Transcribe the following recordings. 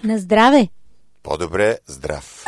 На здраве! По-добре здрав!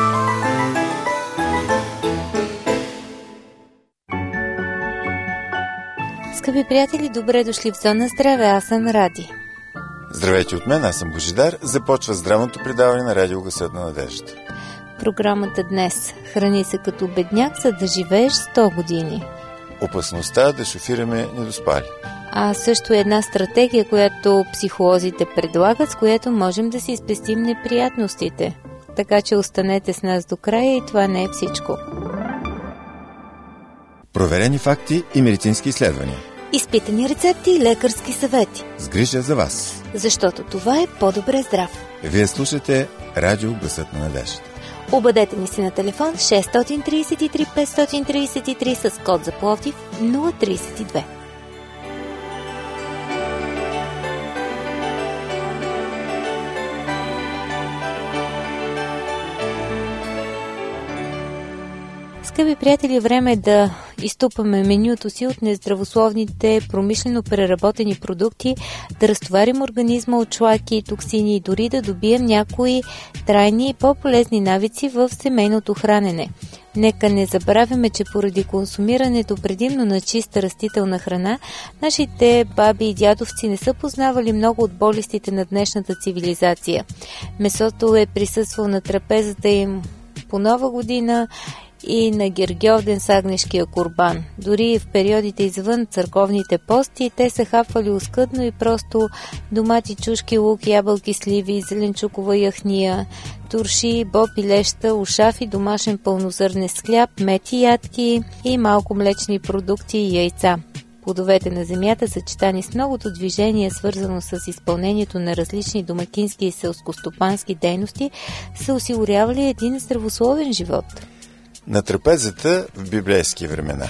Скъпи приятели, добре дошли в Зона Здраве, аз съм Ради. Здравейте от мен, аз съм Божидар. Започва здравното предаване на Радио Гласът на надеждата. Програмата днес: храни се като бедняк, за да живееш 100 години. Опасността да шофираме недоспали. А също една стратегия, която психолозите предлагат, с която можем да си спестим неприятностите. Така че останете с нас до края и това не е всичко. Проверени факти и медицински изследвания. Изпитани рецепти и лекарски съвети. С грижа за вас. Защото това е по-добре здрав. Вие слушате Радио Гласът на надеждата. Обадете ни се на телефон 633 533 с код за Пловдив 032. Скъпи приятели, време е да изтупаме менюто си от нездравословните промишлено преработени продукти, да разтоварим организма от шлаки, токсини и дори да добием някои трайни и по-полезни навици в семейното хранене. Нека не забравяме, че поради консумирането предимно на чиста растителна храна, нашите баби и дядовци не са познавали много от болестите на днешната цивилизация. Месото е присъствало на трапезата им по Нова година и на Гергьовден с агнешкия курбан. Дори в периодите извън църковните пости те са хапвали оскъдно и просто домати, чушки, лук, ябълки, сливи, зеленчукова яхния, турши, боб и леща, ушафи, домашен пълнозърнест хляб, мед и ядки и малко млечни продукти и яйца. Плодовете на земята, съчетани с многото движение, свързано с изпълнението на различни домакински и селскостопански дейности, са осигурявали един здравословен живот. На трапезата в библейски времена.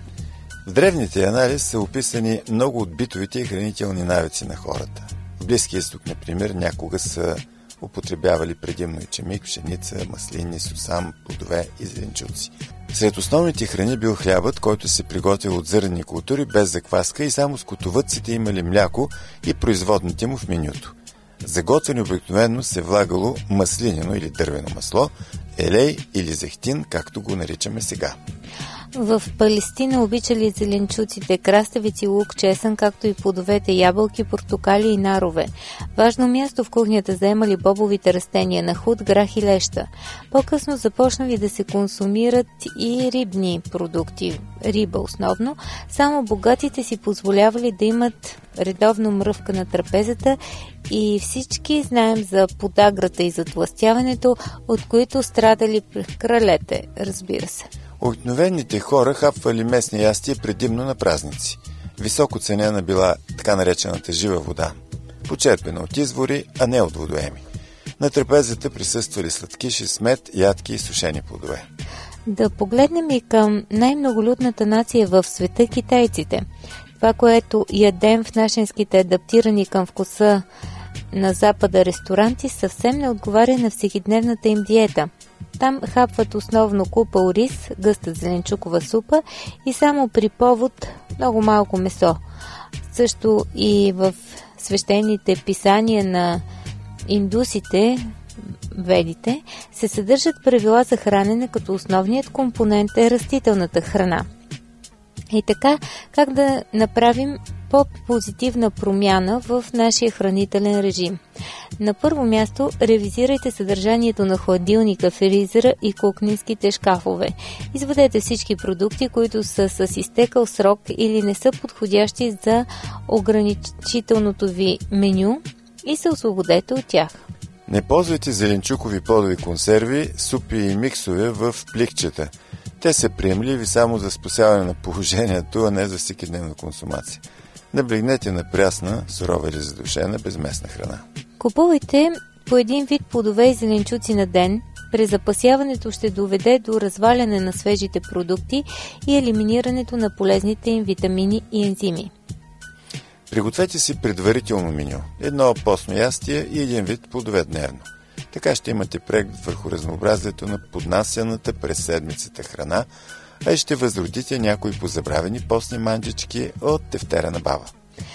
В древните анализ са описани много от битовите и хранителни навици на хората. В Близкия изток, например, някога са употребявали предимно ечемик, пшеница, маслини, сусам, плодове и зеленчуци. Сред основните храни бил хлябът, който се приготвил от зърнени култури без закваска и само скотовъдците имали мляко и производните му в менюто. За готвене обикновено се влагало маслинено или дървено масло, елей или зехтин, както го наричаме сега. В Палестина обичали зеленчуците, краставици, лук, чесън, както и плодовете, ябълки, портокали и нарове. Важно място в кухнята заемали бобовите растения на худ, грах и леща. По-късно започнали да се консумират и рибни продукти, риба основно. Само богатите си позволявали да имат редовно мръвка на трапезата и всички знаем за подаграта и затлъстяването, от които страдали кралете, разбира се. Обикновените хора хапвали местни ястия предимно на празници. Високо ценена била така наречената жива вода, почерпена от извори, а не от водоеми. На трапезата присъствали сладкиши с мед, ядки и сушени плодове. Да погледнем и към най-многолюдната нация в света – китайците. Това, което ядем в нашинските адаптирани към вкуса на запада ресторанти, съвсем не отговаря на всекидневната им диета. Там хапват основно купал рис, гъста зеленчукова супа и само при повод много малко месо. Също и в свещените писания на индусите, ведите, се съдържат правила за хранене, като основният компонент е растителната храна. И така, как да направим по-позитивна промяна в нашия хранителен режим? На първо място, ревизирайте съдържанието на хладилника, фризера и кухненските шкафове. Извадете всички продукти, които са с изтекал срок или не са подходящи за ограничителното ви меню и се освободете от тях. Не ползвайте зеленчукови плодови консерви, супи и миксове в пликчета. Те са приемливи само за спасяване на положението, а не за всекидневна консумация. Наблегнете на прясна, сурова или задушена, безместна храна. Купувайте по един вид плодове и зеленчуци на ден. Презапасяването ще доведе до разваляне на свежите продукти и елиминирането на полезните им витамини и ензими. Пригответе си предварително меню. Едно постно ястие и един вид плодове дневно. Така ще имате преглед върху разнообразието на поднасяната през седмицата храна, а и ще възродите някои позабравени постни манджички от тефтера на баба.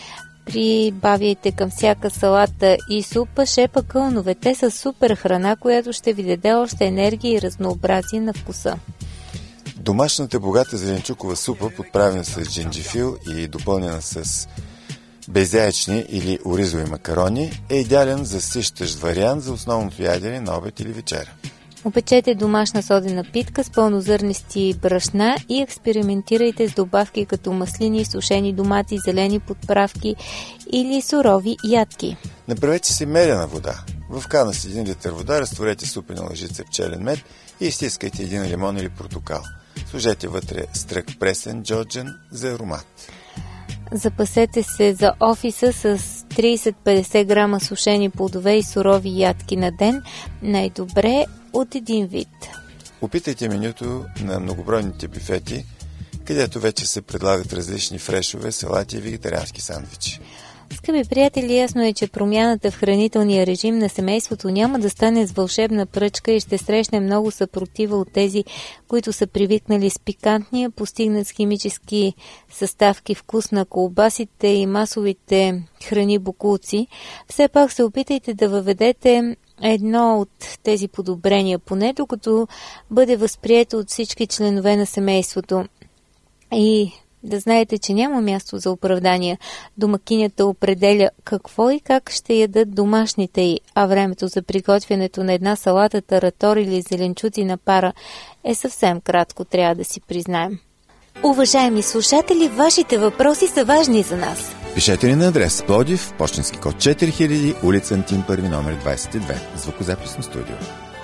Прибавяйте към всяка салата и супа шепа кълнове. Те са супер храна, която ще ви даде още енергия и разнообразие на вкуса. Домашната богата зеленчукова супа, подправена с джинджифил и допълнена с безяйчни или оризови макарони, е идеален за сищащ вариант за основното ядене на обед или вечеря. Опечете домашна содена питка с пълнозърнести брашна и експериментирайте с добавки като маслини, сушени домати, зелени подправки или сурови ядки. Направете си медена вода. В кана с 1 литър вода разтворете супена лъжица пчелен мед и изтискайте 1 лимон или портокал. Сложете вътре стрък пресен джоджен за аромат. Запасете се за офиса с 30-50 грама сушени плодове и сурови ядки на ден, най-добре от един вид. Опитайте менюто на многобройните бюфети, където вече се предлагат различни фрешове, салати и вегетариански сандвичи. Скъпи приятели, ясно е, че промяната в хранителния режим на семейството няма да стане с вълшебна пръчка и ще срещне много съпротива от тези, които са привикнали с пикантния, постигнат с химически съставки вкус на колбасите и масовите храни бокулци. Все пак се опитайте да въведете едно от тези подобрения, поне докато бъде възприето от всички членове на семейството. И да знаете, че няма място за оправдания. Домакинята определя какво и как ще ядат домашните й, а времето за приготвянето на една салата, таратор или зеленчуци на пара е съвсем кратко, трябва да си признаем. Уважаеми слушатели, вашите въпроси са важни за нас. Пишете ни на адрес Пловдив, пощенски код 4000, улица Антим първи, номер 22, звукозаписно студио.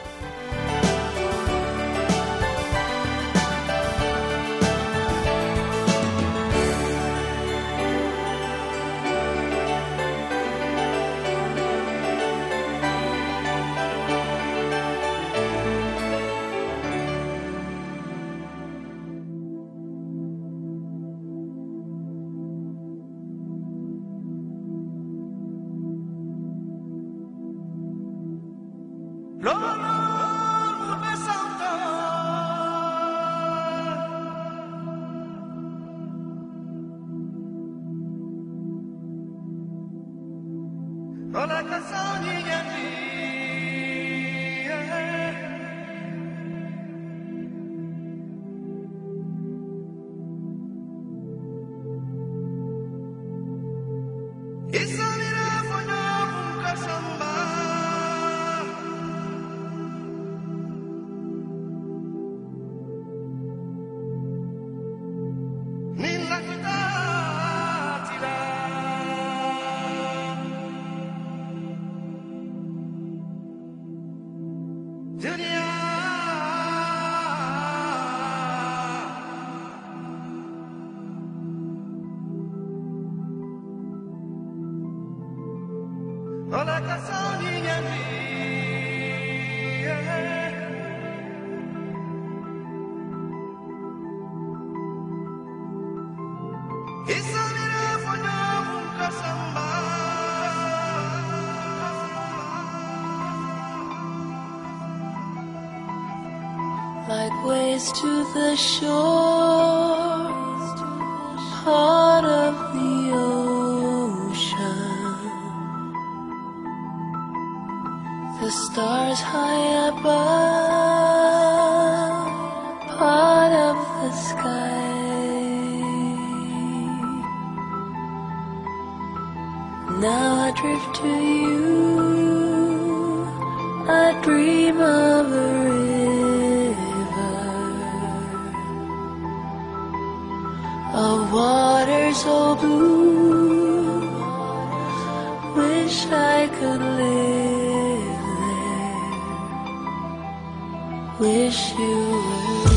Like waves to the shore, heart of the ocean, the stars high above, part of the sky. Now I drift to you, I dream of a of water so blue, wish I could live there, wish you were.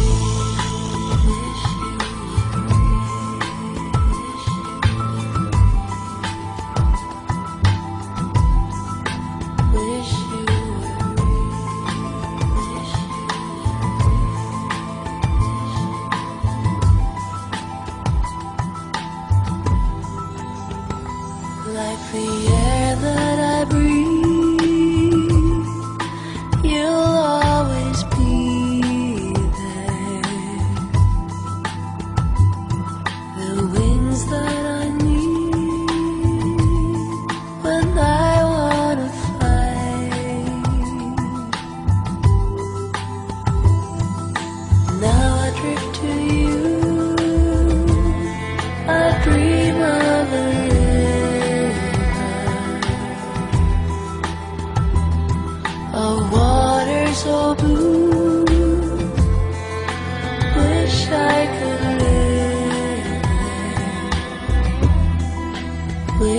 Like the air that I breathe, you'll always be there. The winds that I need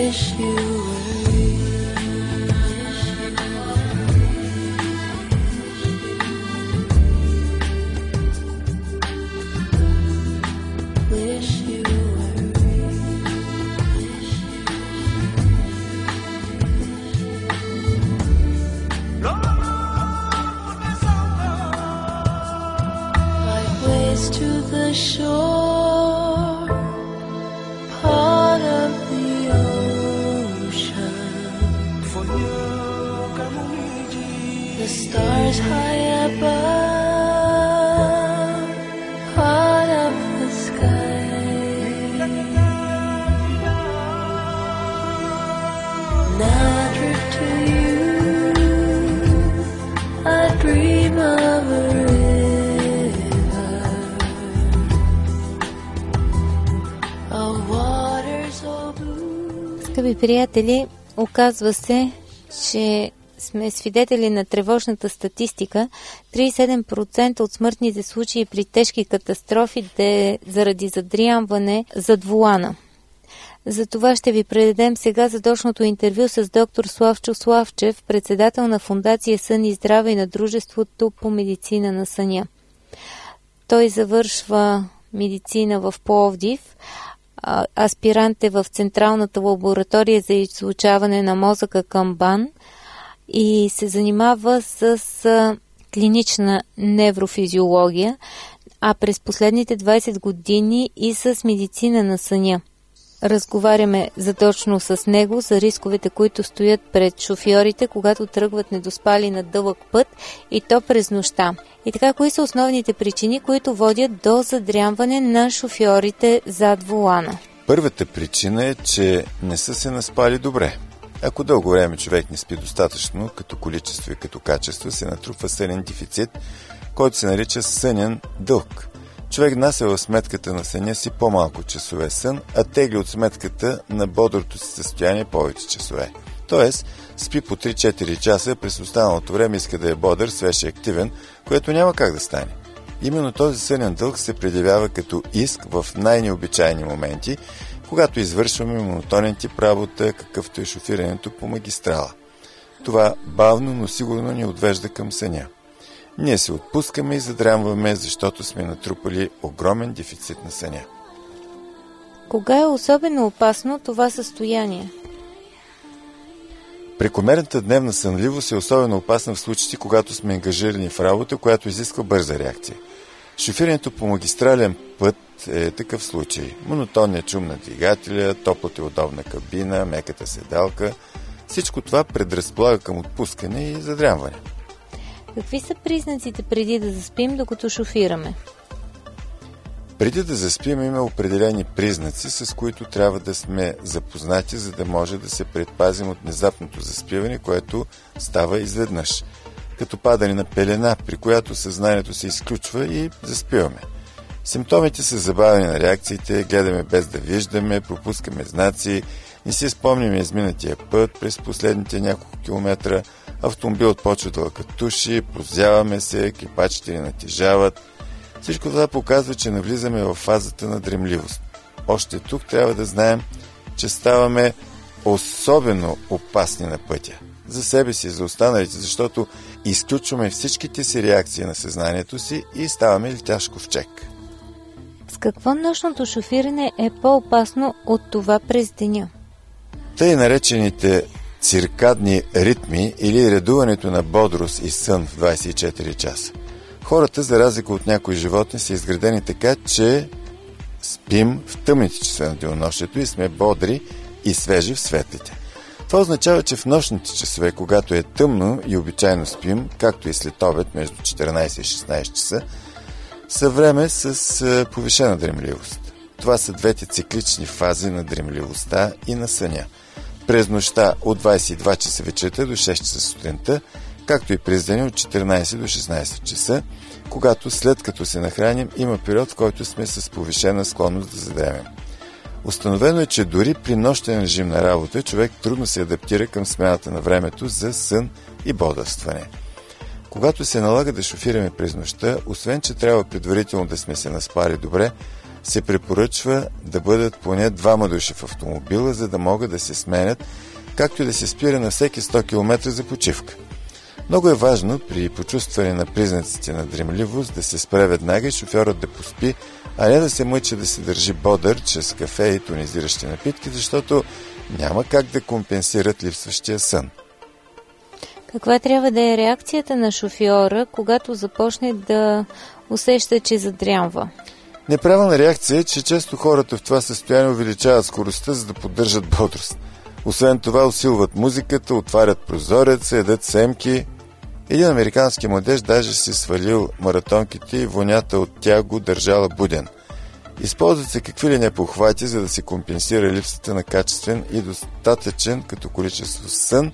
wish you were wish you to the shore, part of the ocean. The stars high above, part of the sky. Now I drift to you, I dream of a Скъпи приятели, оказва се, че сме свидетели на тревожната статистика. 37% от смъртните случаи при тежки катастрофи заради задрямване зад волана. За това ще ви предадем сега задочното интервю с доктор Славчо Славчев, председател на Фондация Сън и здраве и на Дружеството по медицина на съня. Той завършва медицина в Пловдив, аспирант е в Централната лаборатория за изучаване на мозъка към БАН и се занимава с клинична неврофизиология, а през последните 20 години и с медицина на съня. Разговаряме задочно с него за рисковете, които стоят пред шофьорите, когато тръгват недоспали на дълъг път и то през нощта. И така, кои са основните причини, които водят до задрямване на шофьорите зад волана? Първата причина е, че не са се наспали добре. Ако дълго време човек не спи достатъчно, като количество и като качество, се натрупва сънен дефицит, който се нарича сънен дълг. Човек внася в сметката на съня си по-малко часове сън, а тегли от сметката на бодрото си състояние повече часове. Тоест, спи по 3-4 часа, през останалото време иска да е бодър, свеж и активен, което няма как да стане. Именно този сънен дълг се предявява като иск в най-необичайни моменти, когато извършваме монотонен тип работа, какъвто е шофирането по магистрала. Това бавно, но сигурно ни отвежда към съня. Ние се отпускаме и задрямваме, защото сме натрупали огромен дефицит на съня. Кога е особено опасно това състояние? Прекомерната дневна сънливост е особено опасна в случаите, когато сме ангажирани в работа, която изисква бърза реакция. Шофирането по магистрален път е такъв случай. Монотонният шум на двигателя, топлата и удобна кабина, меката седалка – всичко това предразполага към отпускане и задрямване. Какви са признаците преди да заспим, докато шофираме? Преди да заспим има определени признаци, с които трябва да сме запознати, за да може да се предпазим от внезапното заспиване, което става изведнъж. Като падане на пелена, при която съзнанието се изключва и заспиваме. Симптомите са забавяне на реакциите, гледаме без да виждаме, пропускаме знаци, не си спомняме изминатия път през последните няколко километра, автомобилът почва да лъкатуши, прозяваме се, екипачите ни натежават. Всичко това показва, че навлизаме в фазата на дремливост. Още тук трябва да знаем, че ставаме особено опасни на пътя. За себе си и за останалите, защото изключваме всичките си реакции на съзнанието си и ставаме летящ ковчег. С какво нощното шофиране е по-опасно от това през деня? Тъй наречените циркадни ритми или редуването на бодрост и сън в 24 часа. Хората, за разлика от някои животни, са изградени така, че спим в тъмните часове на денонощието и сме бодри и свежи в светлите. Това означава, че в нощните часове, когато е тъмно и обичайно спим, както и след обед между 14 и 16 часа, са време с повишена дремливост. Това са двете циклични фази на дремливостта и на съня. През нощта от 22 часа вечерта до 6 часа сутринта, както и през деня от 14 до 16 часа, когато след като се нахраним има период, в който сме с повишена склонност да задремем. Установено е, че дори при нощен режим на работа човек трудно се адаптира към смяната на времето за сън и бодрстване. Когато се налага да шофираме през нощта, освен че трябва предварително да сме се наспали добре, се препоръчва да бъдат поне 2 души в автомобила, за да могат да се сменят, както и да се спира на всеки 100 км за почивка. Много е важно при почувстване на признаците на дремливост да се спре веднага и шофьорът да поспи, а не да се мъчи да се държи бодър чрез кафе и тонизиращи напитки, защото няма как да компенсират липсващия сън. Каква трябва да е реакцията на шофьора, когато започне да усеща, че задрямва? Неправилна реакция е, че често хората в това състояние увеличават скоростта, за да поддържат бодрост. Освен това усилват музиката, отварят прозореца, ядат семки. Един американски младеж даже си свалил маратонките и вонята от тях го държала буден. Използват се какви ли не похвати, за да се компенсира липсата на качествен и достатъчен като количество сън,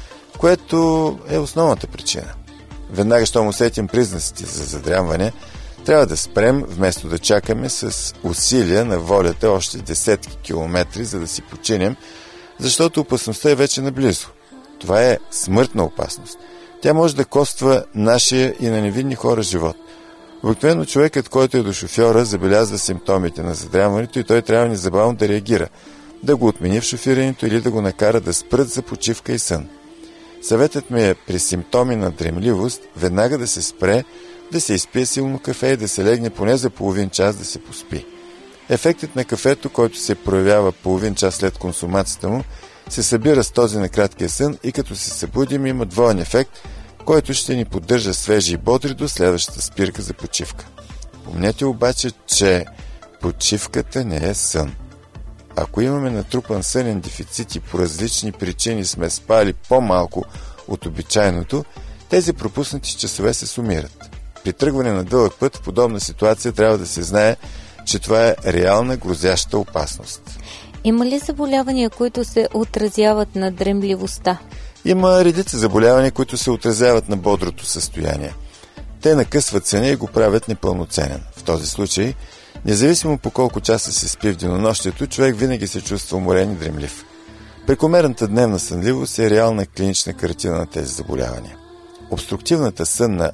което е основната причина. Веднага, щом усетим признаците за задрямване, трябва да спрем, вместо да чакаме с усилия на волята още десетки километри, за да си починем, защото опасността е вече наблизо. Това е смъртна опасност. Тя може да коства нашия и на невинни хора живот. Обикновено човекът, който е до шофьора, забелязва симптомите на задрямването и той трябва незабавно да реагира, да го отмени в шофирането или да го накара да спрат за почивка и сън. Съветът ми е при симптоми на дремливост веднага да се спре, да се изпие силно кафе и да се легне поне за половин час да се поспи. Ефектът на кафето, който се проявява половин час след консумацията му, се събира с този на краткия сън и като се събудим има двоен ефект, който ще ни поддържа свежи и бодри до следващата спирка за почивка. Помнете обаче, че почивката не е сън. Ако имаме натрупан сънен дефицит и по различни причини сме спали по-малко от обичайното, тези пропуснати часове се сумират. При тръгване на дълъг път в подобна ситуация трябва да се знае, че това е реална грозяща опасност. Има ли заболявания, които се отразяват на дремливостта? Има редица заболявания, които се отразяват на бодрото състояние. Те накъсват съня и го правят непълноценен. В този случай, независимо по колко часа се спи в денонощието, човек винаги се чувства уморен и дремлив. Прекомерната дневна сънливост е реална клинична картина на тези заболявания. Обструктивната сънна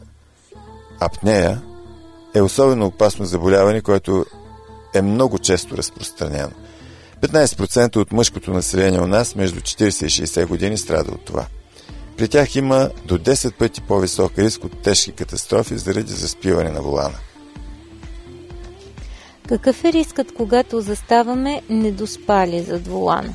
апнея е особено опасно заболяване, което е много често разпространено. 15% от мъжкото население у нас между 40 и 60 години страда от това. При тях има до 10 пъти по-висок риск от тежки катастрофи заради заспиване на волана. Какъв е рискът, когато заставаме недоспали зад волана?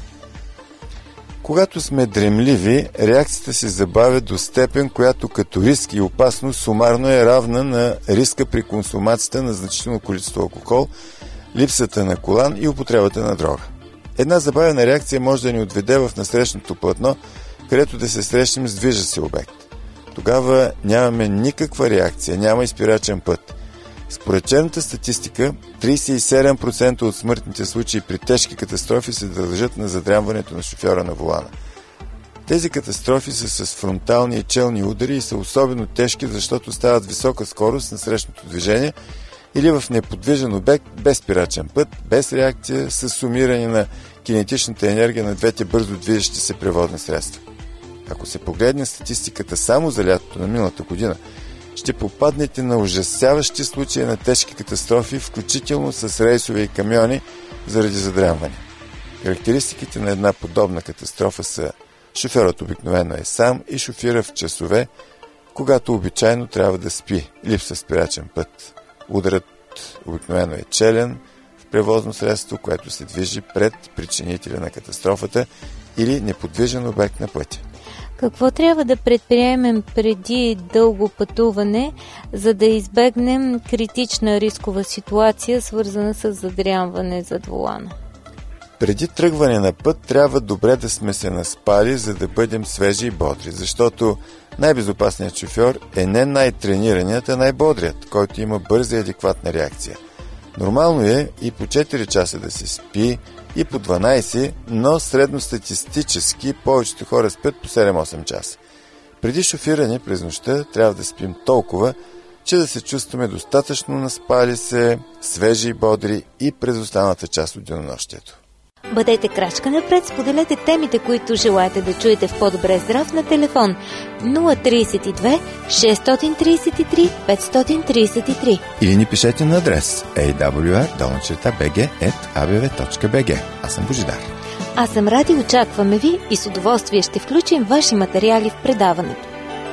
Когато сме дремливи, реакцията се забавя до степен, която като риск и опасност сумарно е равна на риска при консумацията на значително количество алкохол, липсата на колан и употребата на дрога. Една забавена реакция може да ни отведе в насрещното платно, където да се срещнем с движещ се обект. Тогава нямаме никаква реакция, няма изпирачен път. Според черната статистика, 37% от смъртните случаи при тежки катастрофи се дължат на задрямването на шофьора на волана. Тези катастрофи са с фронтални и челни удари и са особено тежки, защото стават висока скорост на срещното движение или в неподвижен обект без спирачен път, без реакция, с сумиране на кинетичната енергия на двете бързо движещи се превозни средства. Ако се погледне статистиката само за лятото на миналата година, ще попаднете на ужасяващи случаи на тежки катастрофи, включително с рейсове и камиони заради задрямване. Характеристиките на една подобна катастрофа са: шофьорът обикновено е сам и шофира в часове, когато обичайно трябва да спи, липсва спирачен път. Ударът обикновено е челен в превозно средство, което се движи пред причинителя на катастрофата или неподвижен обект на пътя. Какво трябва да предприемем преди дълго пътуване, за да избегнем критична рискова ситуация, свързана с задрямване зад волана? Преди тръгване на път трябва добре да сме се наспали, за да бъдем свежи и бодри, защото най-безопасният шофьор е не най-тренираният, а най-бодрият, който има бърза и адекватна реакция. Нормално е и по 4 часа да се спи, и по 12, но средностатистически повечето хора спят по 7-8 часа. Преди шофиране през нощта трябва да спим толкова, че да се чувстваме достатъчно наспали се, свежи и бодри и през останалата част от денонощието. Бъдете крачка напред, споделете темите, които желаете да чуете в По-добре здрав на телефон 032 633 533. Или ни пишете на адрес awr@abv.bg. Аз съм Божидар. Аз съм Ради, очакваме ви и с удоволствие ще включим ваши материали в предаването.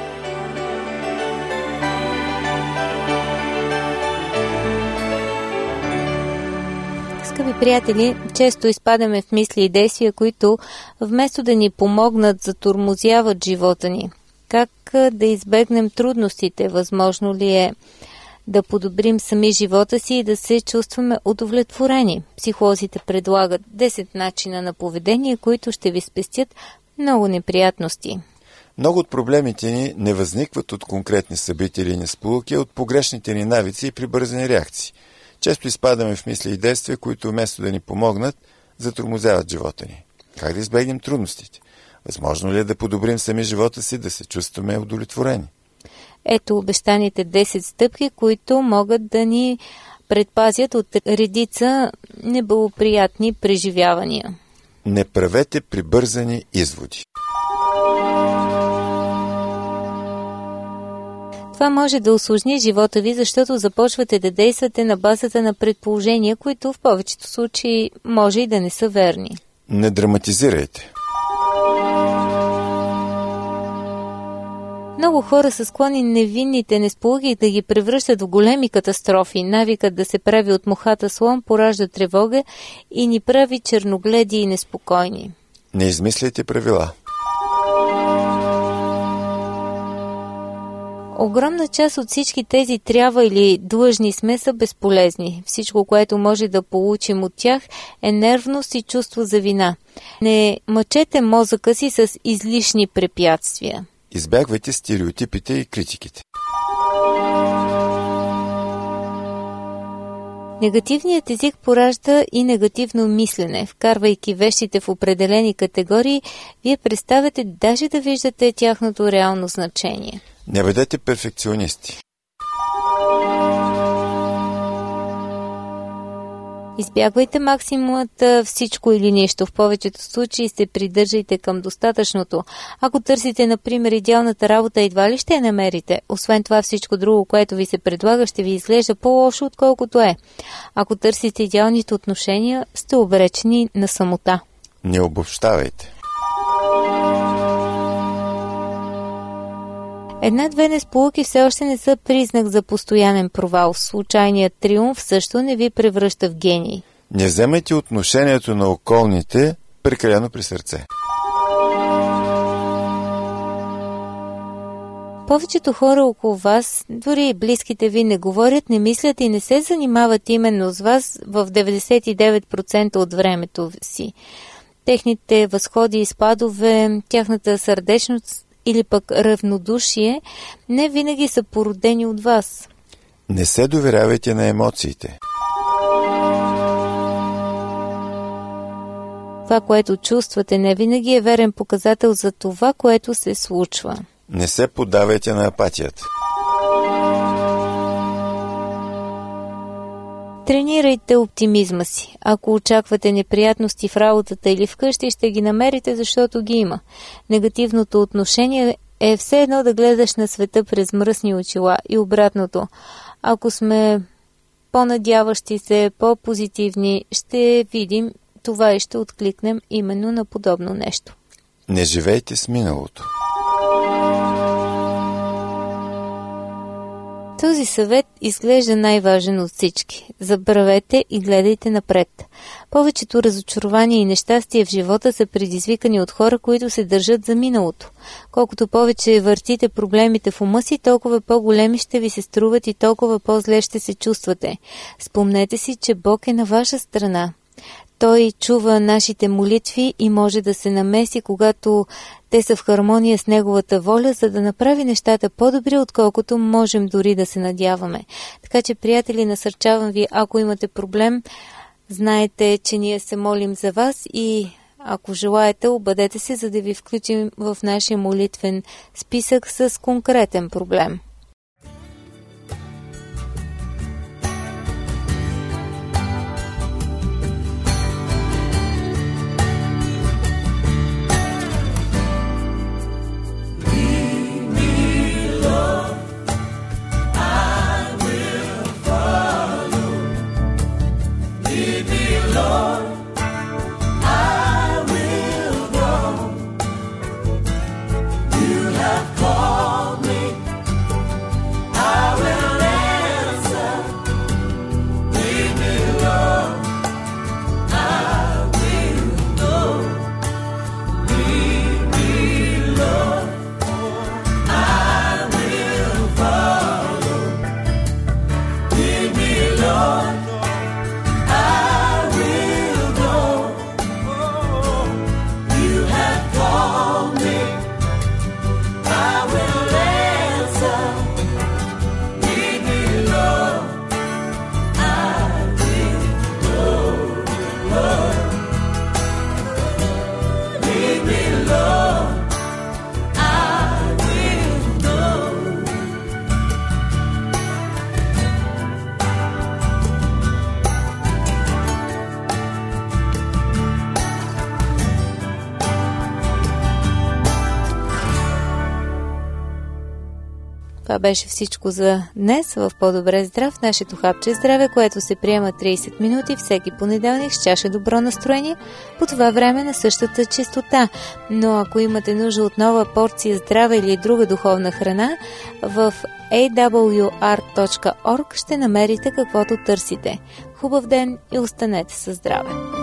Скъпи приятели, често изпадаме в мисли и действия, които вместо да ни помогнат, затормозяват живота ни. Как да избегнем трудностите? Възможно ли е да подобрим сами живота си и да се чувстваме удовлетворени? Психолозите предлагат 10 начина на поведение, които ще ви спестят много неприятности. Много от проблемите ни не възникват от конкретни събития или несполуки, а от погрешните ни навици и прибързани реакции. Често изпадаме в мисли и действия, които вместо да ни помогнат, затормозяват живота ни. Как да избегнем трудностите? Възможно ли е да подобрим сами живота си, да се чувстваме удовлетворени? Ето обещаните 10 стъпки, които могат да ни предпазят от редица неблагоприятни преживявания. Не правете прибързани изводи. Това може да усложни живота ви, защото започвате да действате на базата на предположения, които в повечето случаи може и да не са верни. Не драматизирайте. Много хора са склонни невинните несполуки да ги превръщат в големи катастрофи. Навикът да се прави от мухата слон поражда тревога и ни прави черногледи и неспокойни. Не измисляйте правила. Огромна част от всички тези трябва или длъжни сме са безполезни. Всичко, което може да получим от тях е нервност и чувство за вина. Не мъчете мозъка си с излишни препятствия. Избягвайте стереотипите и критиките. Негативният език поражда и негативно мислене. Вкарвайки вещите в определени категории, вие представяте даже да виждате тяхното реално значение. Не бъдете перфекционисти. Избягвайте максимумата всичко или нищо. В повечето случаи се придържайте към достатъчното. Ако търсите, например, идеалната работа, едва ли ще я намерите. Освен това, всичко друго, което ви се предлага, ще ви изглежда по-лошо, отколкото е. Ако търсите идеалните отношения, сте обречени на самота. Не обобщавайте. Една-две несполуки все още не са признак за постоянен провал. Случайният триумф също не ви превръща в гений. Не вземайте отношението на околните прекалено при сърце. Повечето хора около вас, дори и близките ви, не говорят, не мислят и не се занимават именно с вас в 99% от времето си. Техните възходи и спадове, тяхната сърдечност или пък равнодушие не винаги са породени от вас. Не се доверявайте на емоциите. Това, което чувствате, не винаги е верен показател за това, което се случва. Не се поддавайте на апатията. Тренирайте оптимизма си. Ако очаквате неприятности в работата или вкъщи, ще ги намерите, защото ги има. Негативното отношение е все едно да гледаш на света през мръсни очила и обратното. Ако сме по-надяващи се, по-позитивни, ще видим това и ще откликнем именно на подобно нещо. Не живейте с миналото. Този съвет изглежда най-важен от всички. Забравете и гледайте напред. Повечето разочарования и нещастия в живота са предизвикани от хора, които се държат за миналото. Колкото повече въртите проблемите в ума си, толкова по-големи ще ви се струват и толкова по-зле ще се чувствате. Спомнете си, че Бог е на ваша страна. Той чува нашите молитви и може да се намеси, когато те са в хармония с Неговата воля, за да направи нещата по-добри, отколкото можем дори да се надяваме. Така че, приятели, насърчавам ви, ако имате проблем, знаете, че ние се молим за вас и ако желаете, обадете се, за да ви включим в нашия молитвен списък с конкретен проблем. Това беше всичко за днес в По-добре здрав, нашето хапче здраве, което се приема 30 минути всеки понеделник с чаша добро настроение по това време на същата честота. Но ако имате нужда от нова порция здраве или друга духовна храна, в awr.org ще намерите каквото търсите. Хубав ден и останете със здраве!